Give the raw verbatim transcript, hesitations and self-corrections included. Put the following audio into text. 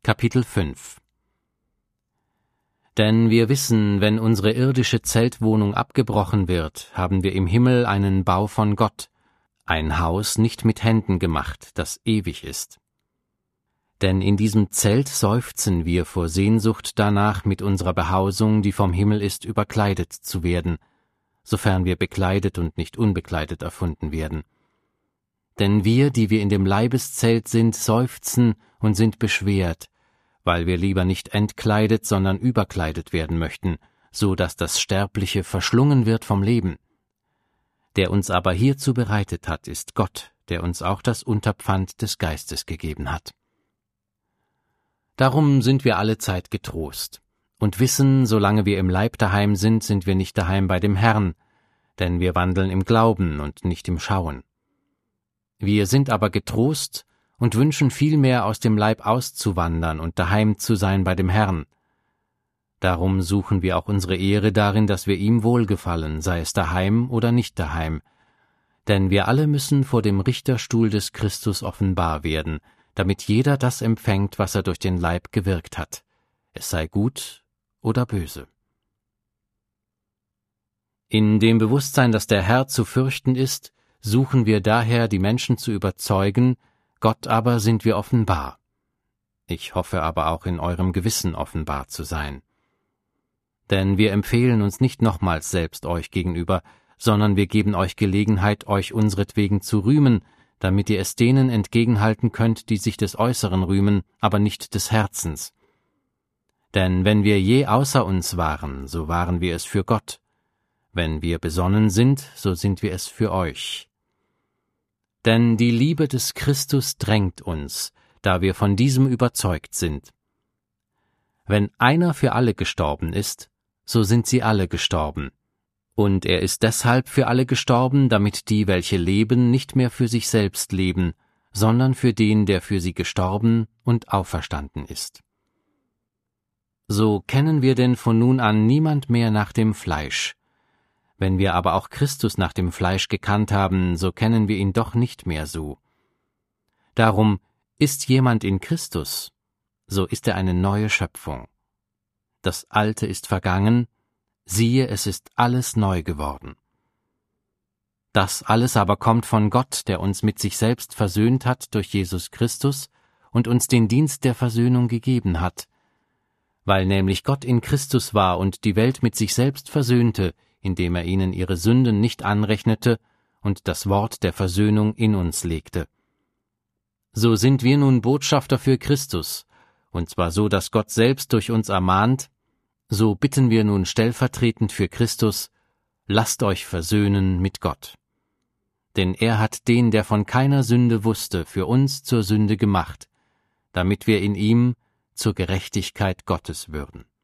Kapitel fünf. Denn wir wissen, wenn unsere irdische Zeltwohnung abgebrochen wird, haben wir im Himmel einen Bau von Gott, ein Haus nicht mit Händen gemacht, das ewig ist. Denn in diesem Zelt seufzen wir vor Sehnsucht danach, mit unserer Behausung, die vom Himmel ist, überkleidet zu werden, sofern wir bekleidet und nicht unbekleidet erfunden werden. Denn wir, die wir in dem Leibeszelt sind, seufzen und sind beschwert, weil wir lieber nicht entkleidet, sondern überkleidet werden möchten, so dass das Sterbliche verschlungen wird vom Leben. Der uns aber hierzu bereitet hat, ist Gott, der uns auch das Unterpfand des Geistes gegeben hat. Darum sind wir allezeit getrost und wissen, solange wir im Leib daheim sind, sind wir nicht daheim bei dem Herrn, denn wir wandeln im Glauben und nicht im Schauen. Wir sind aber getrost und wünschen vielmehr aus dem Leib auszuwandern und daheim zu sein bei dem Herrn. Darum suchen wir auch unsere Ehre darin, dass wir ihm wohlgefallen, sei es daheim oder nicht daheim. Denn wir alle müssen vor dem Richterstuhl des Christus offenbar werden, damit jeder das empfängt, was er durch den Leib gewirkt hat, es sei gut oder böse. In dem Bewusstsein, dass der Herr zu fürchten ist, suchen wir daher, die Menschen zu überzeugen, Gott aber sind wir offenbar. Ich hoffe aber auch in eurem Gewissen offenbar zu sein. Denn wir empfehlen uns nicht nochmals selbst euch gegenüber, sondern wir geben euch Gelegenheit, euch unseretwegen zu rühmen, damit ihr es denen entgegenhalten könnt, die sich des Äußeren rühmen, aber nicht des Herzens. Denn wenn wir je außer uns waren, so waren wir es für Gott. Wenn wir besonnen sind, so sind wir es für euch. Denn die Liebe des Christus drängt uns, da wir von diesem überzeugt sind. Wenn einer für alle gestorben ist, so sind sie alle gestorben. Und er ist deshalb für alle gestorben, damit die, welche leben, nicht mehr für sich selbst leben, sondern für den, der für sie gestorben und auferstanden ist. So kennen wir denn von nun an niemand mehr nach dem Fleisch. Wenn wir aber auch Christus nach dem Fleisch gekannt haben, so kennen wir ihn doch nicht mehr so. Darum, ist jemand in Christus, so ist er eine neue Schöpfung. Das Alte ist vergangen, siehe, es ist alles neu geworden. Das alles aber kommt von Gott, der uns mit sich selbst versöhnt hat durch Jesus Christus und uns den Dienst der Versöhnung gegeben hat, weil nämlich Gott in Christus war und die Welt mit sich selbst versöhnte, indem er ihnen ihre Sünden nicht anrechnete und das Wort der Versöhnung in uns legte. So sind wir nun Botschafter für Christus, und zwar so, dass Gott selbst durch uns ermahnt, so bitten wir nun stellvertretend für Christus, lasst euch versöhnen mit Gott. Denn er hat den, der von keiner Sünde wusste, für uns zur Sünde gemacht, damit wir in ihm zur Gerechtigkeit Gottes würden.